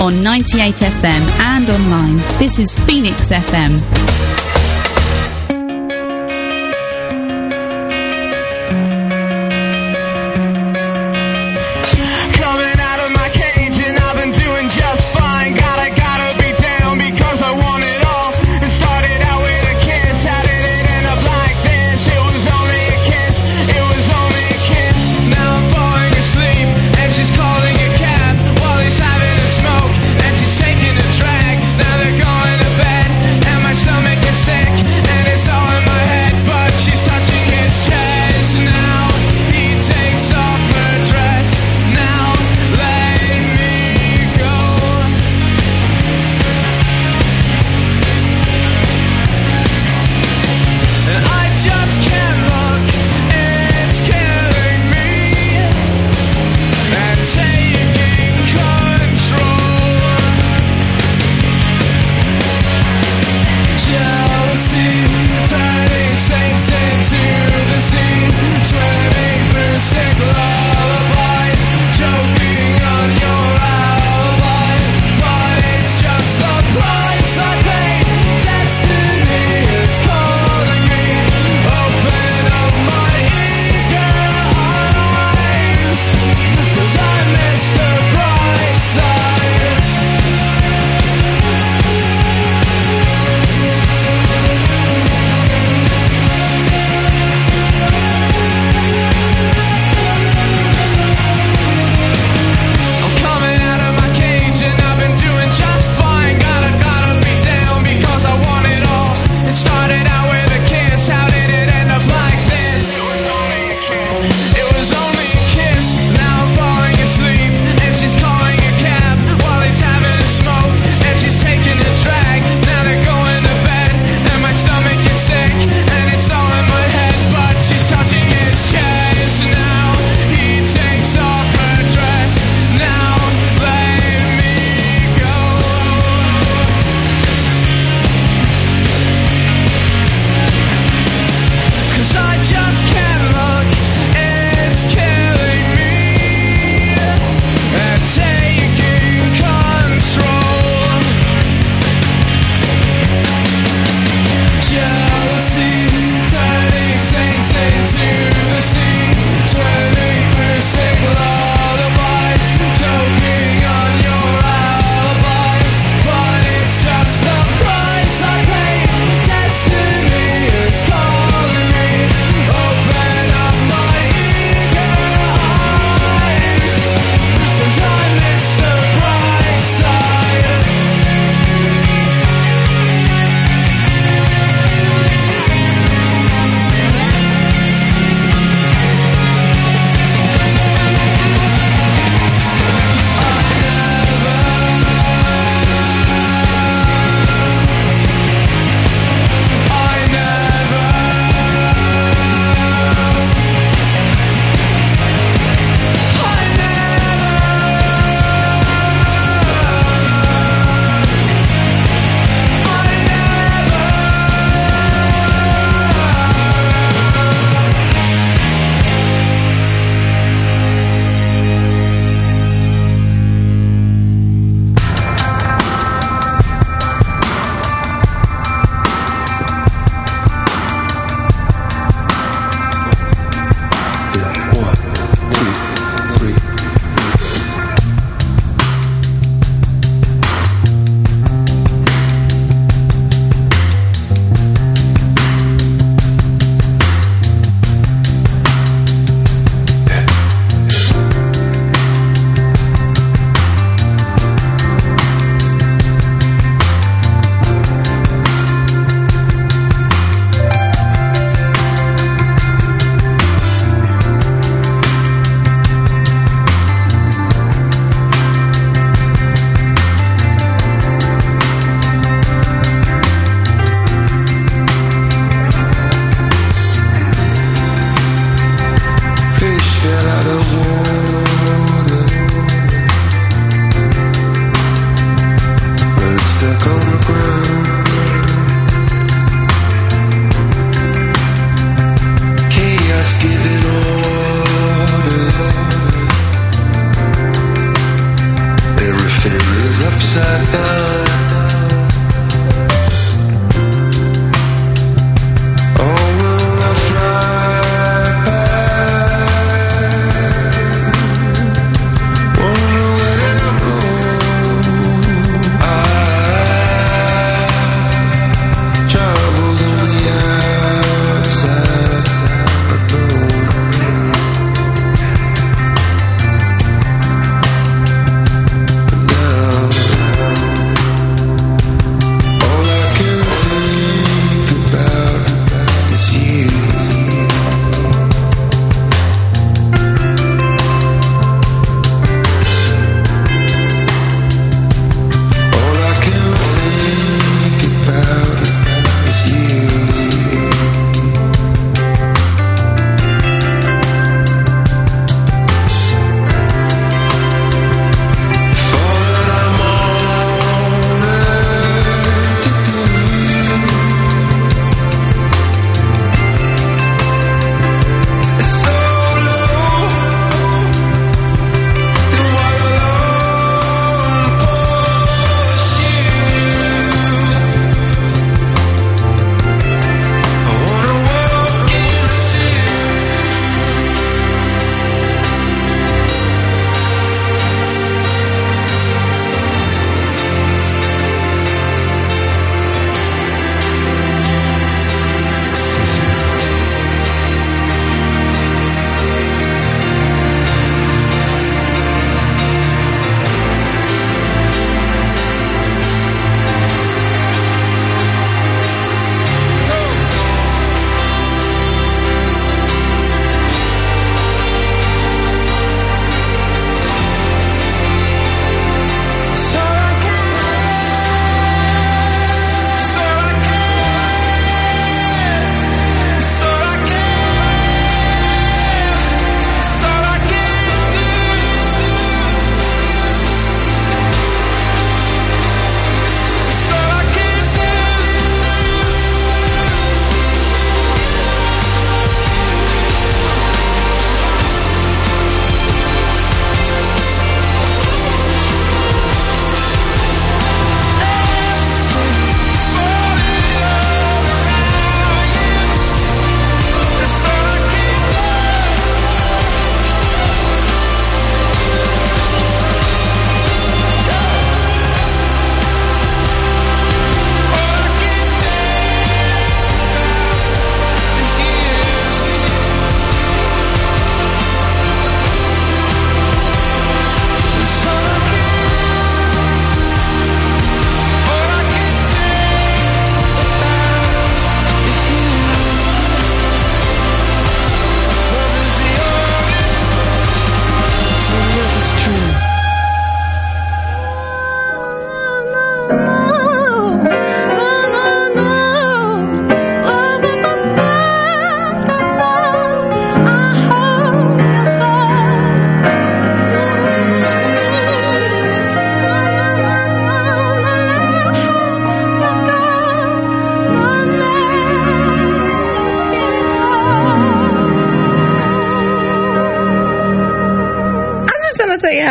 on 98 FM and online. This is Phoenix FM. Taking a drag, now they're going to bed, and my stomach is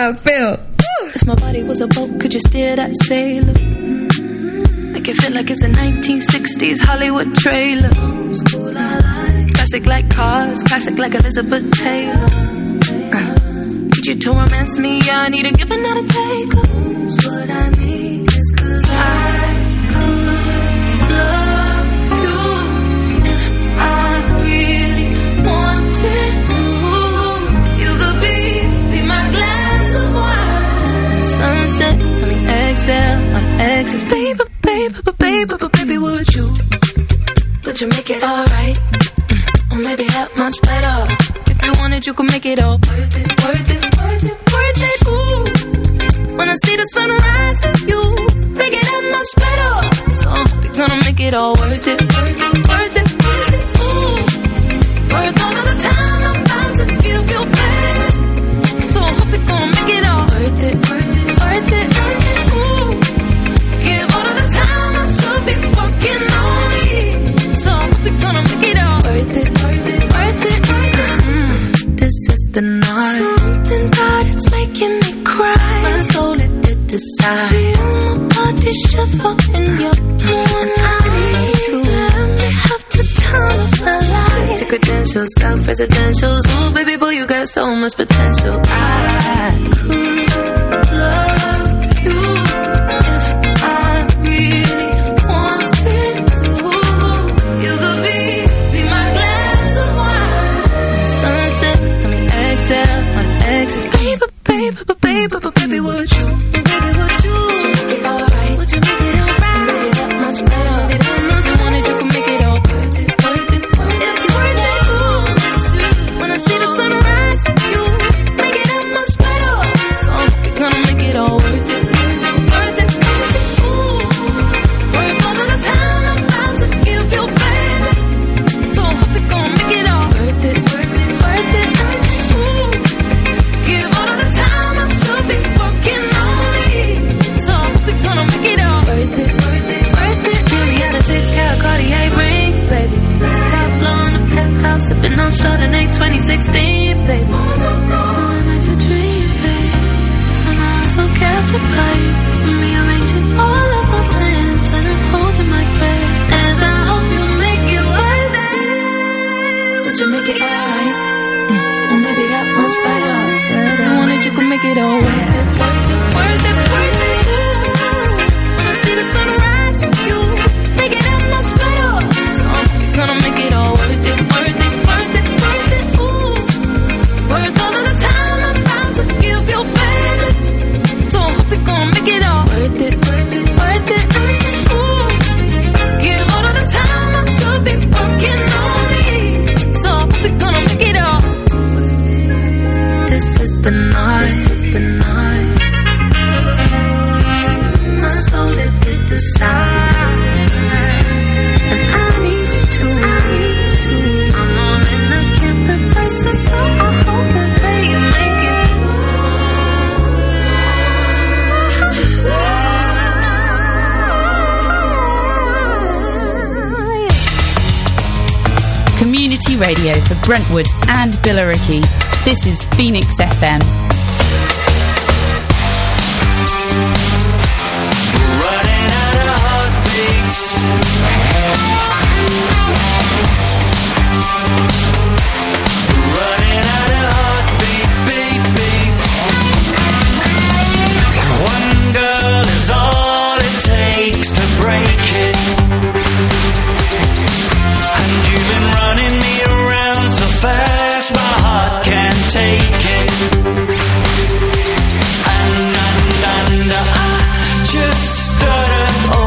how I feel. If my body was a boat, could you steer that sailor? Make it feel like it's a 1960s Hollywood trailer. Classic like cars, classic like Elizabeth Taylor. Need you to romance me, yeah, I need a give and not a take. What I need is 'cause I could love you if I really wanted to. You could be my glass of wine. Sunset, let me exhale my exes. Baby, baby, would you make it alright? Or maybe that much better. If you wanted, you could make it all worth it, worth it, worth it, worth it. Ooh. When I see the sunrise and you make it that much better. So I hope you're gonna make it all worth it, worth it, worth it, worth it. Ooh. Worth all of the time I'm about to give you, baby. So I hope you're gonna make it all worth it, worth it, worth it, worth it. Ooh. Give all of the time I should be working on me. So I hope you're gonna make it all worth it, worth it, worth it, worth it. This is the night. Something about it's making me cry. My soul it did decide. Feel my body shiver in your warm. And I need to let me have the time of my life. Check your credentials, self-residentials. Ooh, baby boy, you got so much potential. I could love you if I really wanted to. You could be my glass of wine. Sunset, let me exhale my exes. Baby, would you make it alright? Would you make it alright? Maybe that much better. Maybe that much you wanted, you can make it all worth it, worth it, worth it, worth it. Ooh, when I see the sunrise, you make it that much better. So I hope you're gonna make it all worth it, worth it, worth it, worth it. Ooh, worth all of the time I'm about to give you, baby. So I hope you're gonna make it all worth it, worth it, worth it, worth it. Ooh, give all of the time I should be working on me. So I hope you're gonna make it all worth it, worth it, worth it. Give me out of 6-carat Cartier rings, baby. Top floor in the penthouse, sipping on Chardonnay 2016, baby. Something like a dream, baby. Somehow I'm so captured by you. I'm rearranging all of my plans and I'm holding my breath as I hope you make it worth it. Would you make it alright? Or maybe that much better. If you wanted, you could make it all worth it, worth it, worth it, worth it. When I see the sunrise, you make it that much better. So I hope you're gonna make it all worth it, worth it, worth it, worth it. Ooh, worth all of the time I'm about to give you, baby. So I hope you're gonna make it all worth it, worth it, worth it. Ooh, give all of the time I should be working on me. So I hope you're gonna make it all. This is the night, this is the night. My soul it did decide. And I need you to, I need you to. I'm all in, I can't reverse it. So I hope and pray you make it. Community radio for Brentwood and Billericay. This is Phoenix FM. Running out of heartbeats. Running out of heartbeat, beats. One girl is all it takes to break it. And you've been running me around so fast, my heart can't take it. And I just started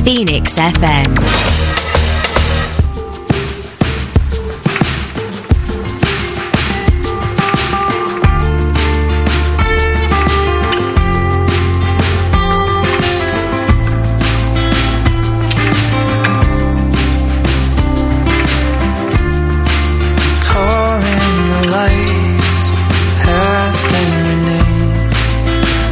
Phoenix FM.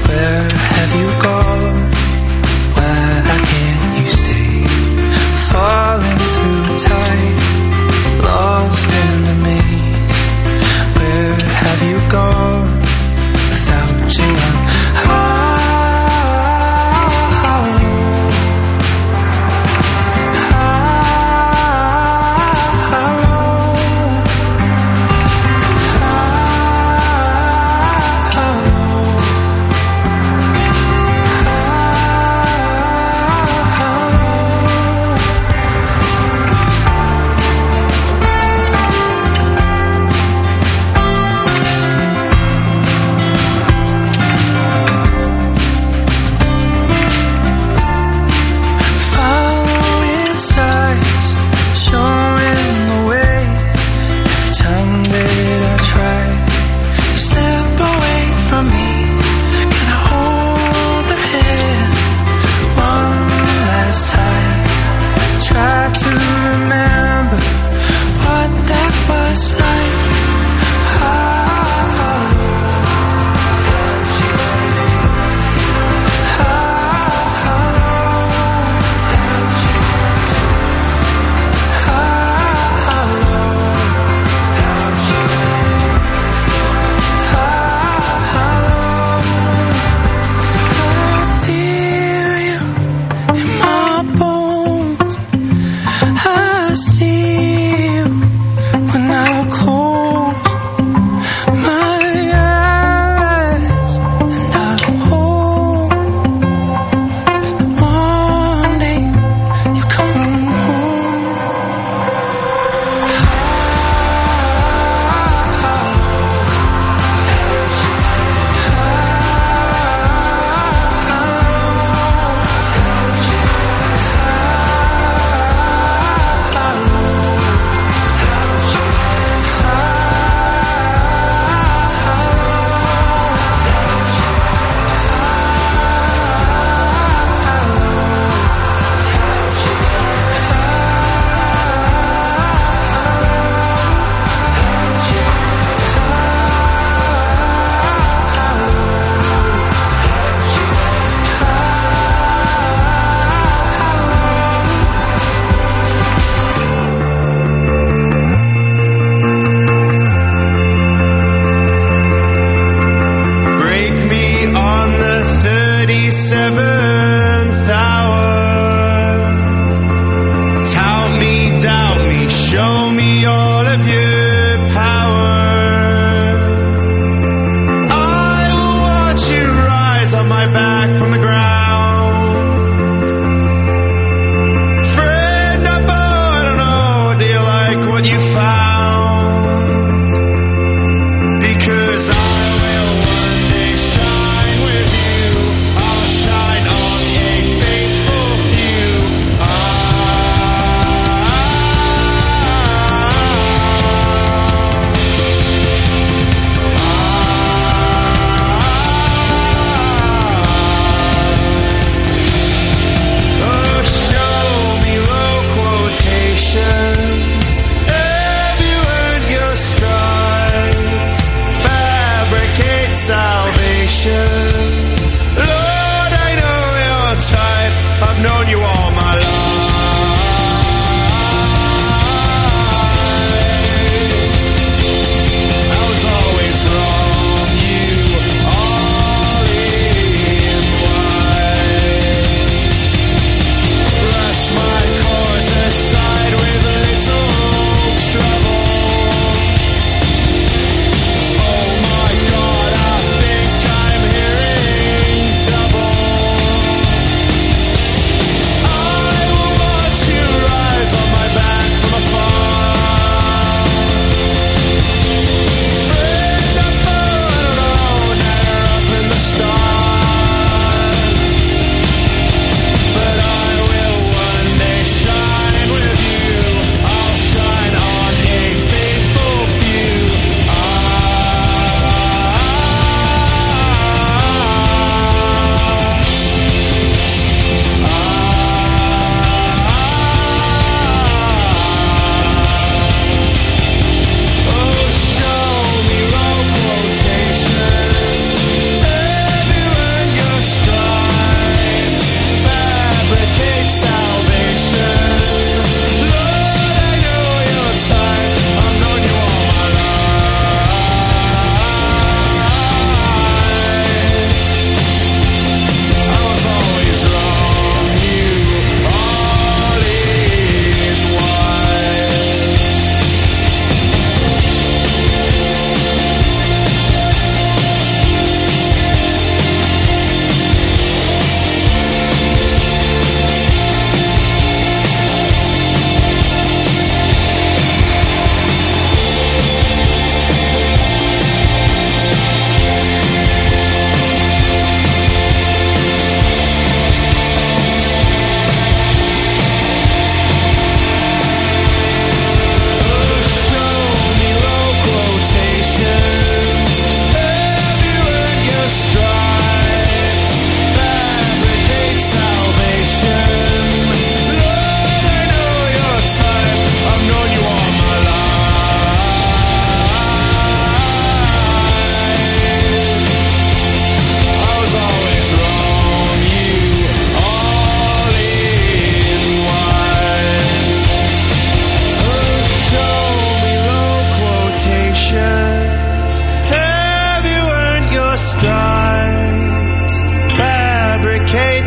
Where have you gone? Why can't you stay?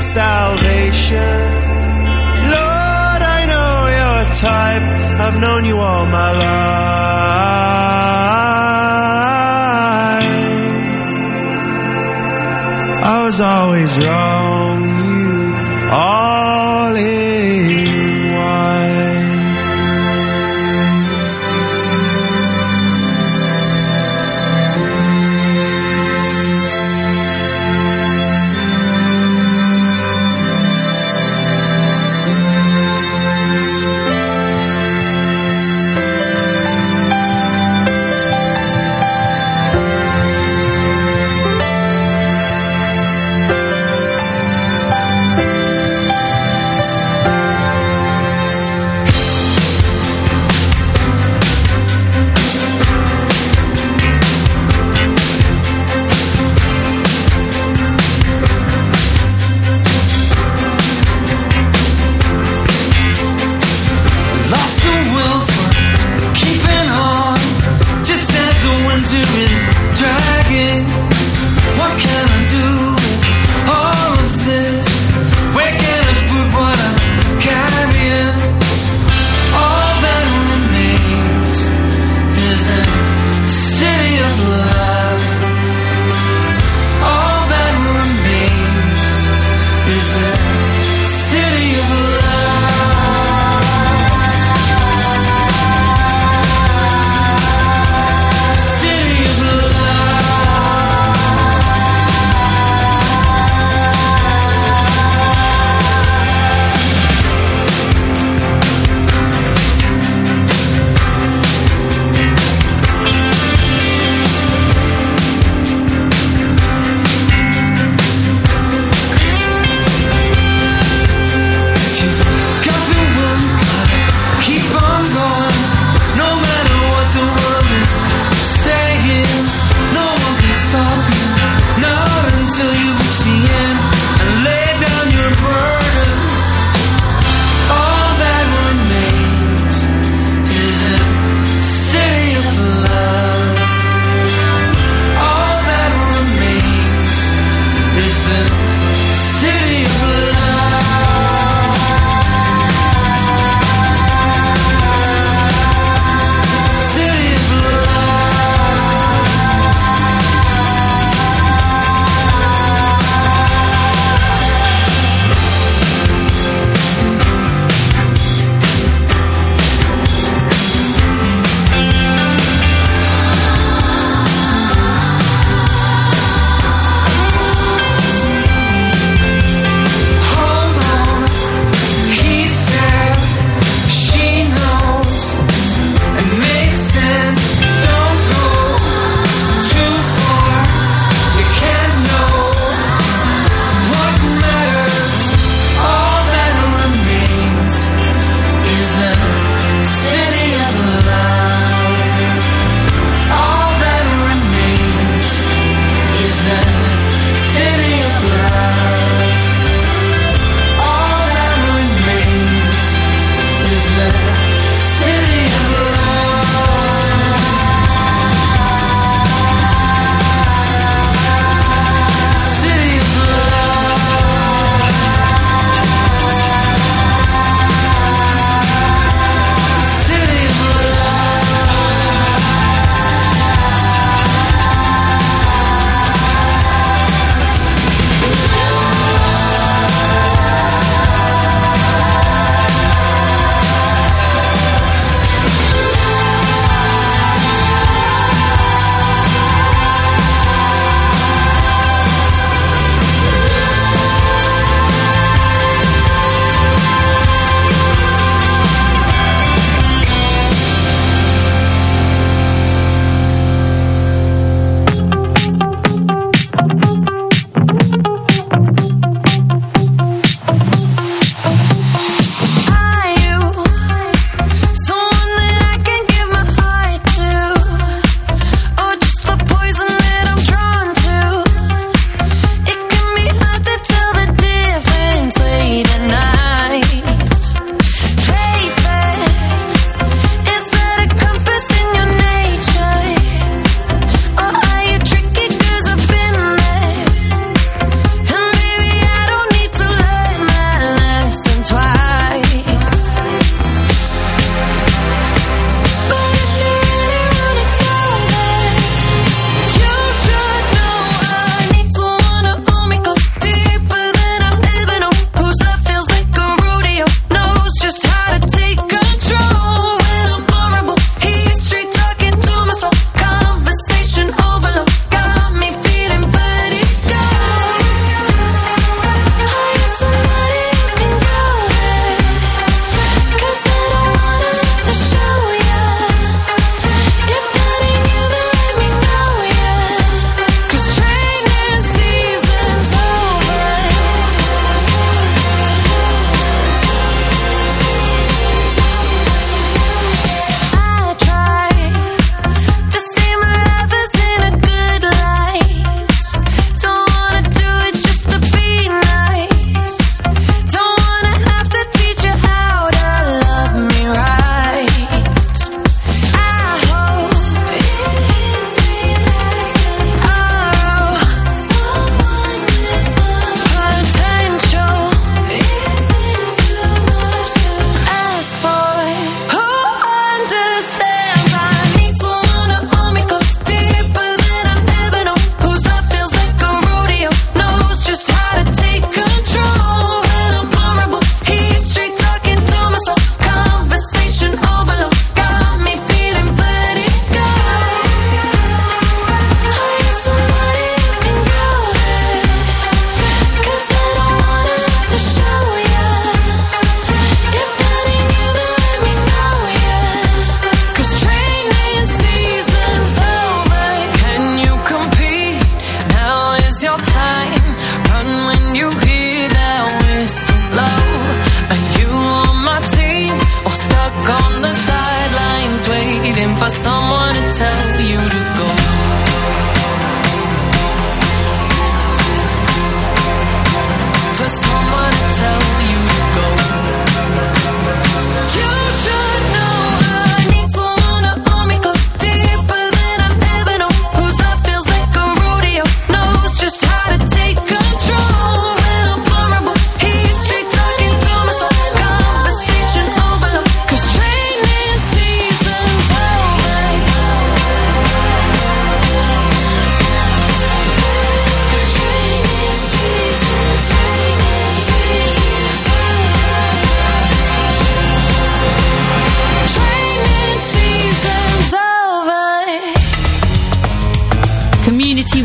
salvation. Lord, I know your type. I've known you all my life. I was always wrong, you all in one.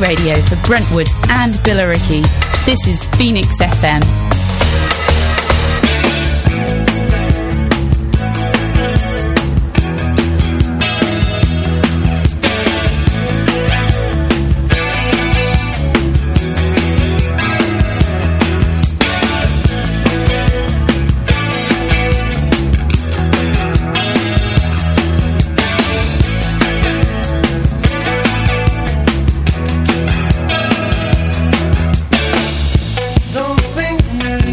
radio for Brentwood and Billericay. This is Phoenix FM. Don't think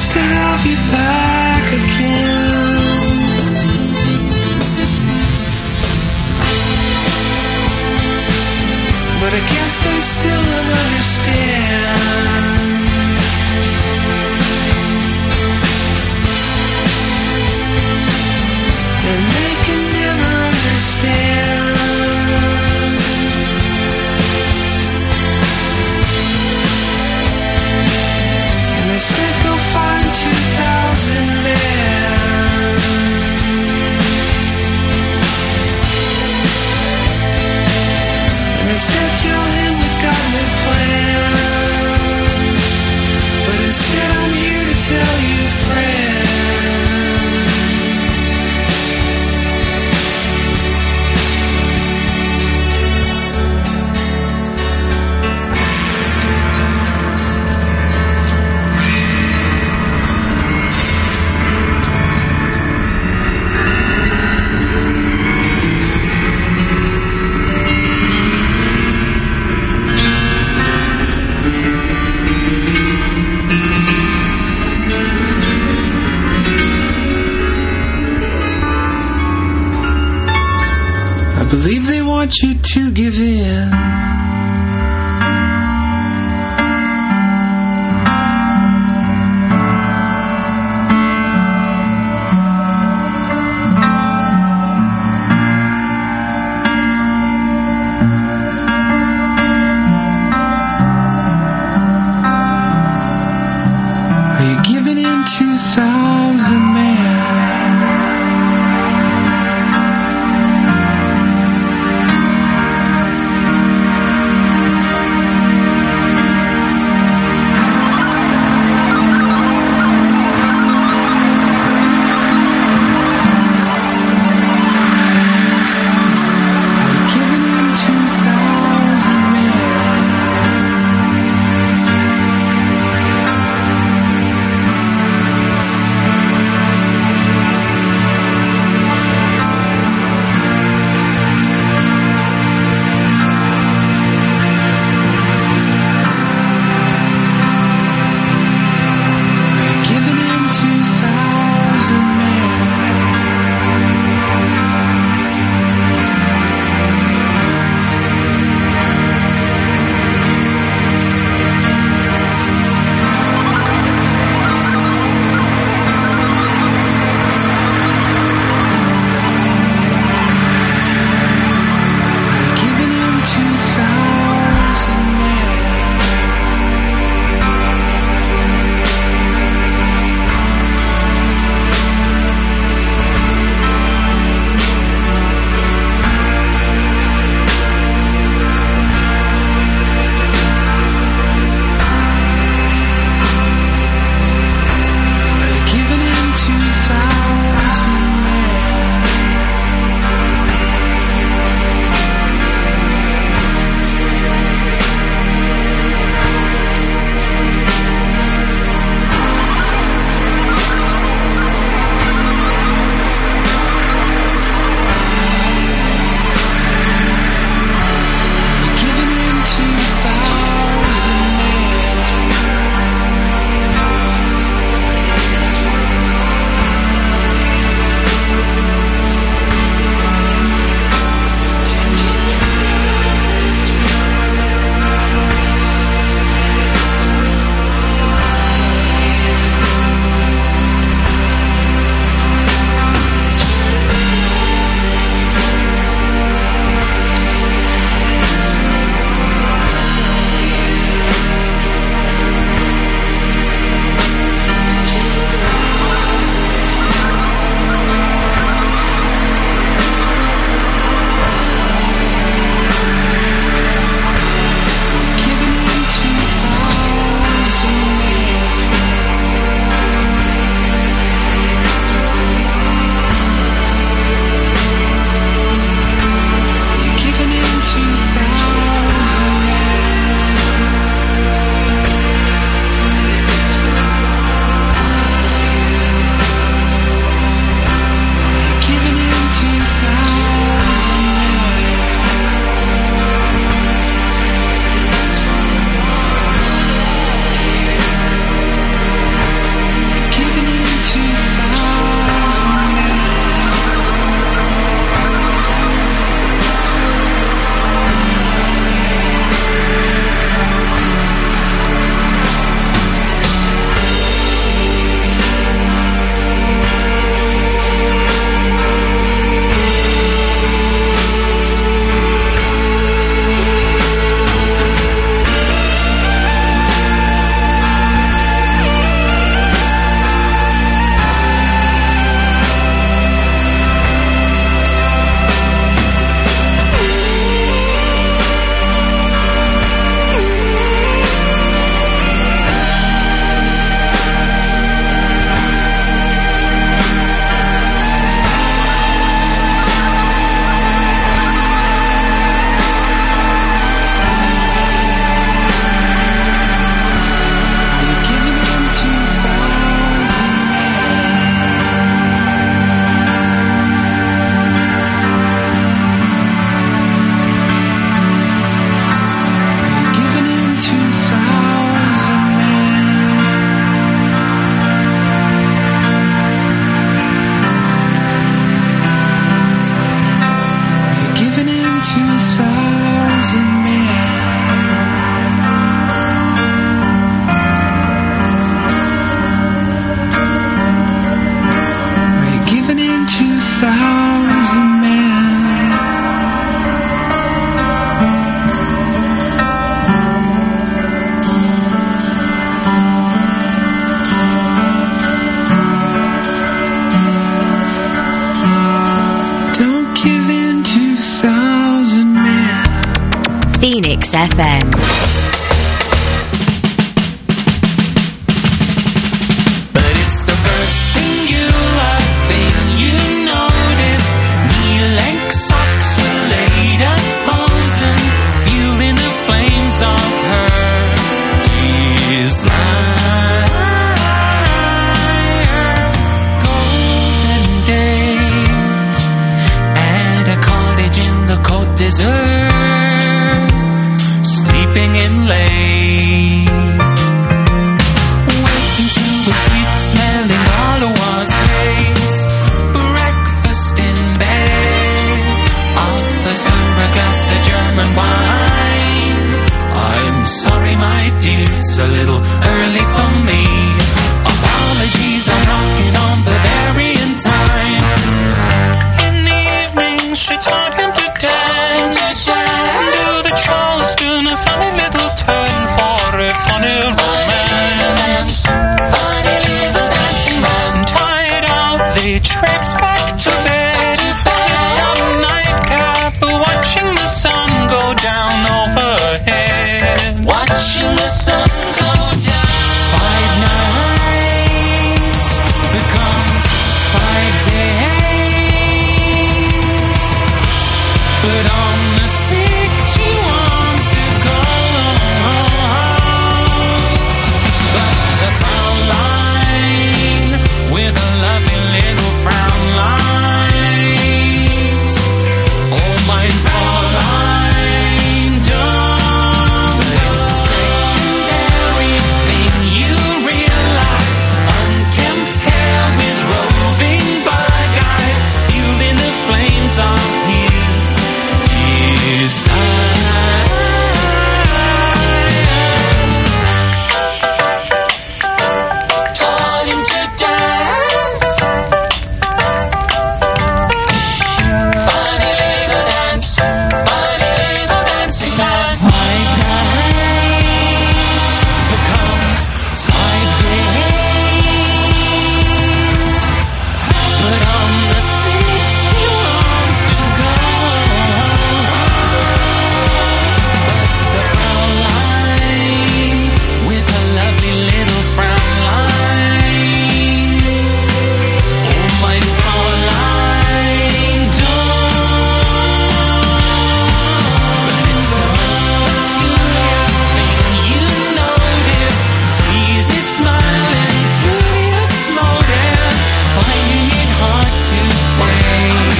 chance to have you back again. But I guess they still don't understand. And they can never understand. And they said go find 2,000 men. And they said tell him we've got no plans. But instead I'm here to tell you, friend, I believe they want you to give in. Are you giving in 2,000 men? FM. But it's the first singular thing you notice. Knee-length socks, a later boson, fueling the flames of her desire. Golden days at a cottage in the Côte d'Azur, sleeping in lane, waking to a sweet-smelling Gauloise haze. Breakfast in bed, offers her a glass of German wine. I'm sorry, my dear, it's a little early for me. Apologies, I'm rocking on Bavarian time. In the evening, she taught him to dance. Do the Charleston, a funny little turn for a funny romance. Funny little dancing man. Tired out, they traipse back to bed. On nightcap, watching the sun go down overhead. Watching the sun go down. 5 nights becomes 5 days. But on the 6th she wants to go. But the frown line with a lovely little frown lines. Oh, my Fräulein, don't. But it's the secondary thing you realize. Unkempt hair with roving bug eyes, fueling the flames of his desire. Taught him to dance. Funny little dance, funny little dancing man. 5 nights becomes 5 days. But on the 6th she wants to go. The frown line with her lovely little frown lines. Oh, my Fräulein, don't. But it's the most peculiar thing you notice. Sees his smile and curious motives, finding it hard to say,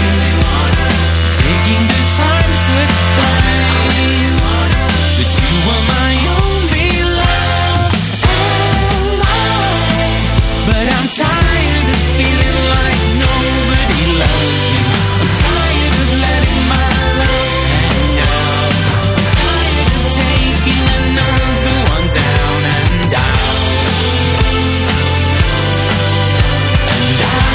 taking the time to explain that you were my only love and life. But I'm tired of feeling like nobody loves me. I'm tired of letting my love hang out. I'm tired of taking another one down and down and down.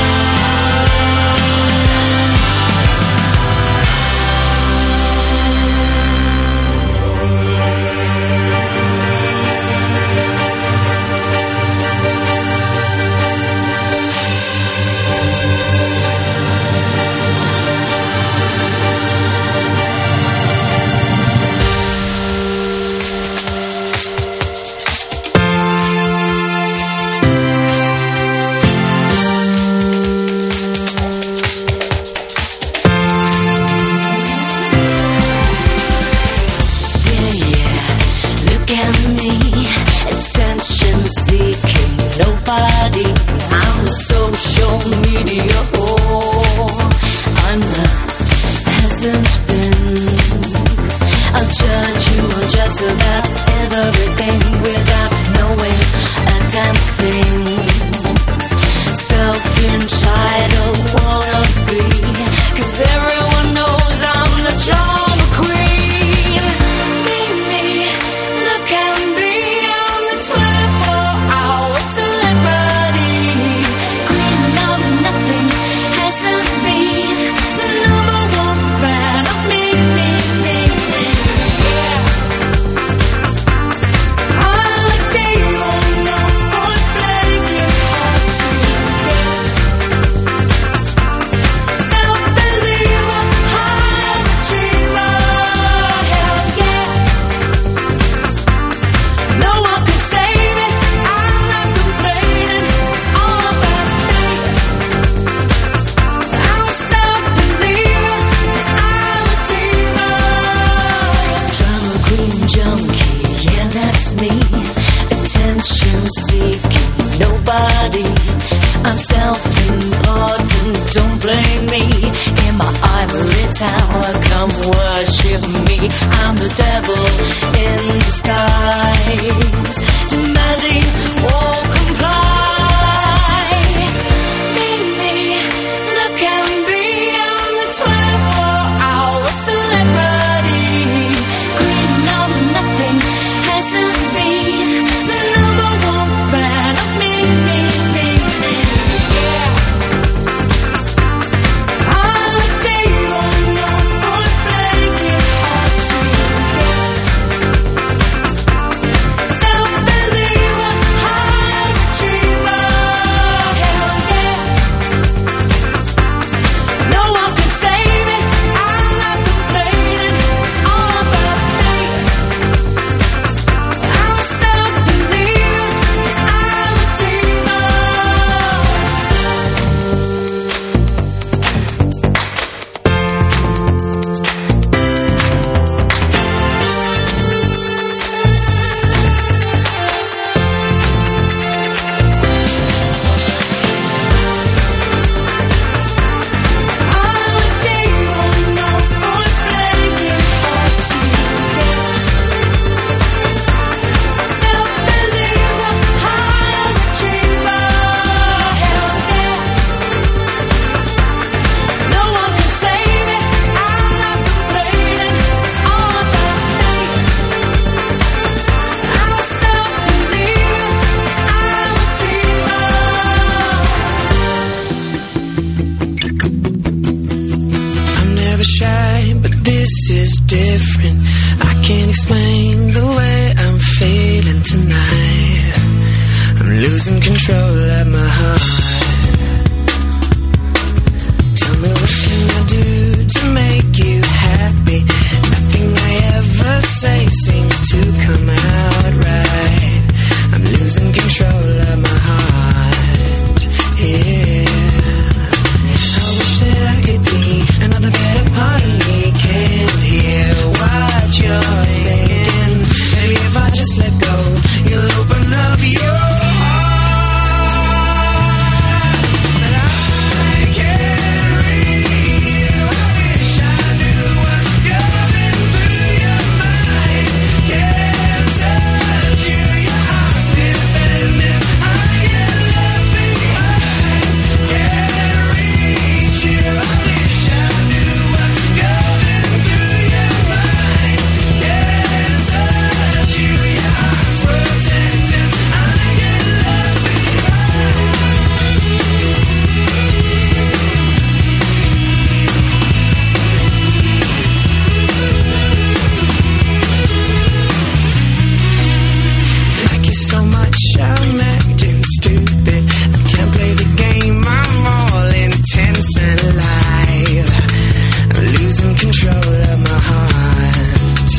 Look at me, attention seeking nobody. I'm the social media whore. I'm the hasn't been. I'll judge you on just about everything without knowing a damn thing. Self-entitled wannabe, 'cause everyone knows I'm the drama queen. Me, look at me, I'm the 24-hour celebrity. Queen of nothing, hasn't been the number one fan of the devil in disguise, demanding all comply. Meet me, look at me, I'm the 24-hour celebrity. Queen of nothing, hasn't been the number one fan of me. Yeah. I'm a diva, no boy playing hard to get. Self-believer, high achiever, hell yeah. No one can save me, I'm not complaining, it's all about me. I'm a self-believer, 'cause I'm a diva. I'm a diva, no boy playing hard to get. Self-believer, high achiever, hell yeah. No one can save me, I'm not complaining, it's all about me. I'm a self-believer, 'cause I'm a diva. I'm never shy, but this is different. I can't explain the way I'm feeling tonight. I'm losing control of my heart. Tell me, what can I do to make you happy? Nothing I ever say seems to come out right. I'm losing control of my heart. Yeah. I wish that I could be another better part of me. Can't hear what you're thinking. Maybe if I just let go, you'll open up your heart. But I can't read you. I wish I knew what's going through your mind. Can't touch you, your heart's defending. I get left behind. Can't reach you. I wish I knew what's going through your mind. Can't touch you, your heart's protecting. I get left behind. Like you so much, I'm acting stupid. I can't play the game, I'm all intense and live. I'm losing control of my heart.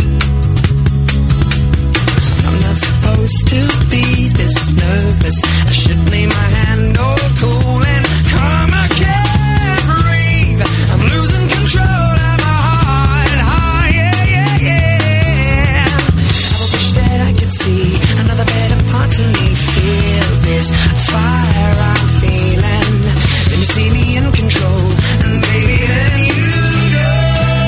I'm not supposed to be this nervous. I should lay my hand all cool and calm. I can't breathe. I'm losing control of my heart. Yeah, yeah, yeah. I wish that I could see another better part of me. Feel this fire I'm feeling. Then you see me in control, and baby, then you know.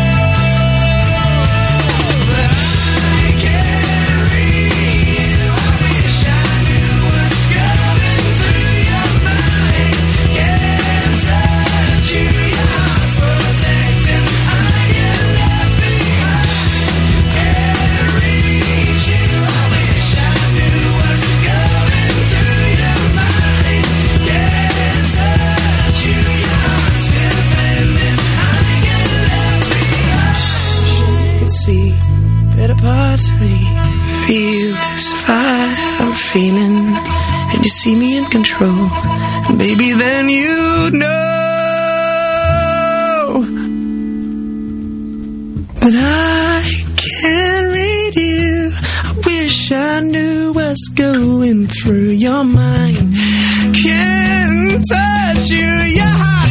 But I can't read you. I wish I knew what's going through your mind. Can't touch you, your heart's protecting. I get left behind. Can't reach you. I wish I knew what's going through your mind. Can't touch you, your heart's defending. I get left behind. Wish you could see better parts of me. Feel this fire I'm feeling, and you see me in control, and baby, then you know. But I can't read you. I wish I knew what's going through your mind. Can't touch you, your heart